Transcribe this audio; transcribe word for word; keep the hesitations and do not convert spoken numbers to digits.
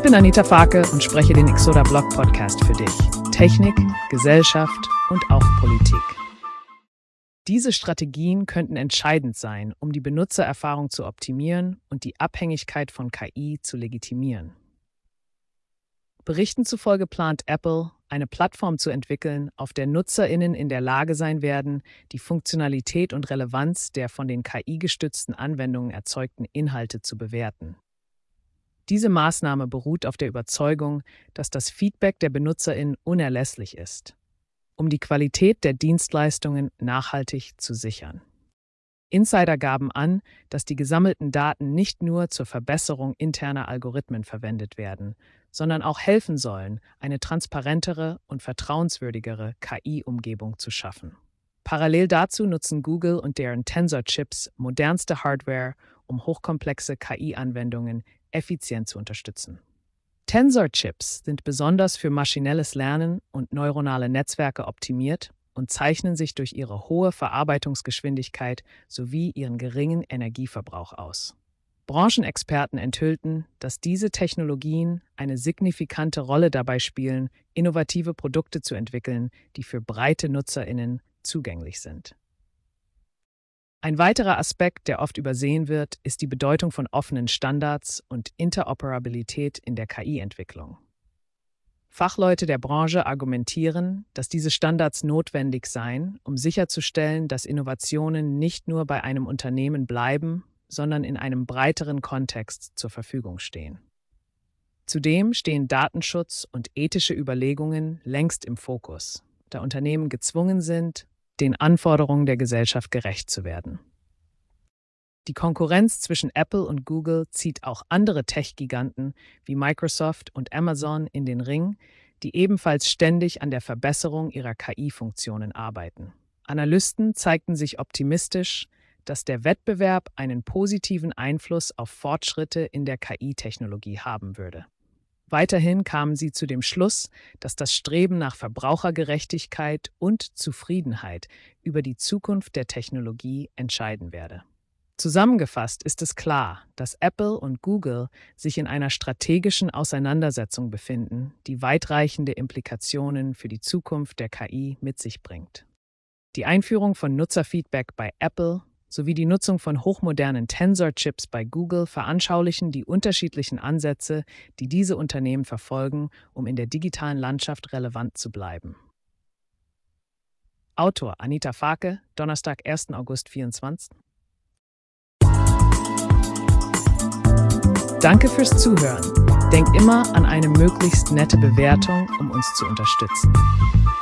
bin Anita Farke und spreche den Exoda Blog Podcast für dich. Technik, Gesellschaft und auch Politik. Diese Strategien könnten entscheidend sein, um die Benutzererfahrung zu optimieren und die Abhängigkeit von K I zu legitimieren. Berichten zufolge plant Apple, eine Plattform zu entwickeln, auf der NutzerInnen in der Lage sein werden, die Funktionalität und Relevanz der von den K I-gestützten Anwendungen erzeugten Inhalte zu bewerten. Diese Maßnahme beruht auf der Überzeugung, dass das Feedback der BenutzerInnen unerlässlich ist, um die Qualität der Dienstleistungen nachhaltig zu sichern. Insider gaben an, dass die gesammelten Daten nicht nur zur Verbesserung interner Algorithmen verwendet werden, sondern auch helfen sollen, eine transparentere und vertrauenswürdigere K I-Umgebung zu schaffen. Parallel dazu nutzen Google und deren Tensor-Chips modernste Hardware, um hochkomplexe K I-Anwendungen effizient zu unterstützen. Tensor-Chips sind besonders für maschinelles Lernen und neuronale Netzwerke optimiert und zeichnen sich durch ihre hohe Verarbeitungsgeschwindigkeit sowie ihren geringen Energieverbrauch aus. Branchenexperten enthüllten, dass diese Technologien eine signifikante Rolle dabei spielen, innovative Produkte zu entwickeln, die für breite NutzerInnen zugänglich sind. Ein weiterer Aspekt, der oft übersehen wird, ist die Bedeutung von offenen Standards und Interoperabilität in der K I-Entwicklung. Fachleute der Branche argumentieren, dass diese Standards notwendig seien, um sicherzustellen, dass Innovationen nicht nur bei einem Unternehmen bleiben, sondern in einem breiteren Kontext zur Verfügung stehen. Zudem stehen Datenschutz und ethische Überlegungen längst im Fokus, da Unternehmen gezwungen sind, den Anforderungen der Gesellschaft gerecht zu werden. Die Konkurrenz zwischen Apple und Google zieht auch andere Tech-Giganten wie Microsoft und Amazon in den Ring, die ebenfalls ständig an der Verbesserung ihrer K I-Funktionen arbeiten. Analysten zeigten sich optimistisch, dass der Wettbewerb einen positiven Einfluss auf Fortschritte in der K I-Technologie haben würde. Weiterhin kamen sie zu dem Schluss, dass das Streben nach Verbrauchergerechtigkeit und Zufriedenheit über die Zukunft der Technologie entscheiden werde. Zusammengefasst ist es klar, dass Apple und Google sich in einer strategischen Auseinandersetzung befinden, die weitreichende Implikationen für die Zukunft der K I mit sich bringt. Die Einführung von Nutzerfeedback bei Apple sowie die Nutzung von hochmodernen Tensor-Chips bei Google veranschaulichen die unterschiedlichen Ansätze, die diese Unternehmen verfolgen, um in der digitalen Landschaft relevant zu bleiben. Autor Anita Farke, Donnerstag, ersten August vierundzwanzig. Danke fürs Zuhören. Denk immer an eine möglichst nette Bewertung, um uns zu unterstützen.